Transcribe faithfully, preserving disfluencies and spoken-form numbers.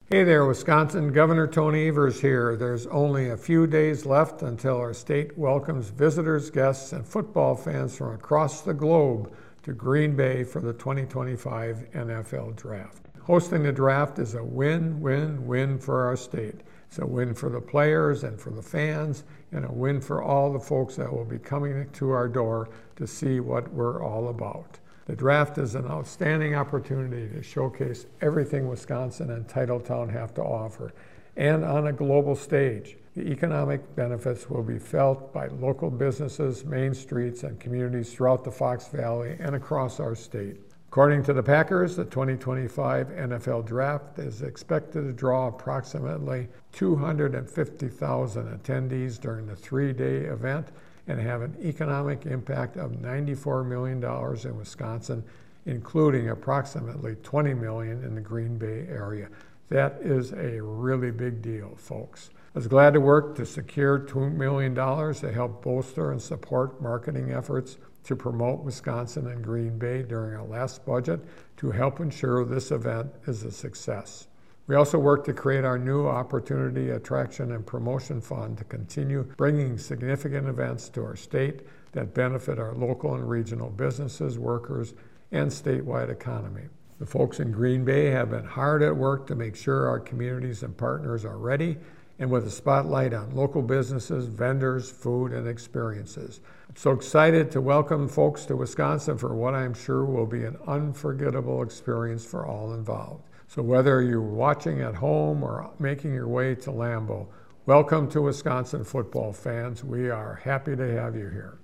Hey there, Wisconsin. Governor Tony Evers here. There's only a few days left until our state welcomes visitors, guests, and football fans from across the globe to Green Bay for the twenty twenty-five N F L Draft. Hosting the draft is a win-win-win for our state. It's a win for the players and for the fans, and a win for all the folks that will be coming to our door to see what we're all about. The draft is an outstanding opportunity to showcase everything Wisconsin and Titletown have to offer, and on a global stage. The economic benefits will be felt by local businesses, main streets, and communities throughout the Fox Valley and across our state. According to the Packers, the twenty twenty-five N F L Draft is expected to draw approximately two hundred fifty thousand attendees during the three-day event and have an economic impact of ninety-four million dollars in Wisconsin, including approximately twenty million dollars in the Green Bay area. That is a really big deal, folks. I was glad to work to secure two million dollars to help bolster and support marketing efforts to promote Wisconsin and Green Bay during our last budget to help ensure this event is a success. We also worked to create our new Opportunity Attraction and Promotion Fund to continue bringing significant events to our state that benefit our local and regional businesses, workers, and statewide economy. The folks in Green Bay have been hard at work to make sure our communities and partners are ready, and with a spotlight on local businesses, vendors, food, and experiences. I'm so excited to welcome folks to Wisconsin for what I'm sure will be an unforgettable experience for all involved. So whether you're watching at home or making your way to Lambeau, welcome to Wisconsin football fans. We are happy to have you here.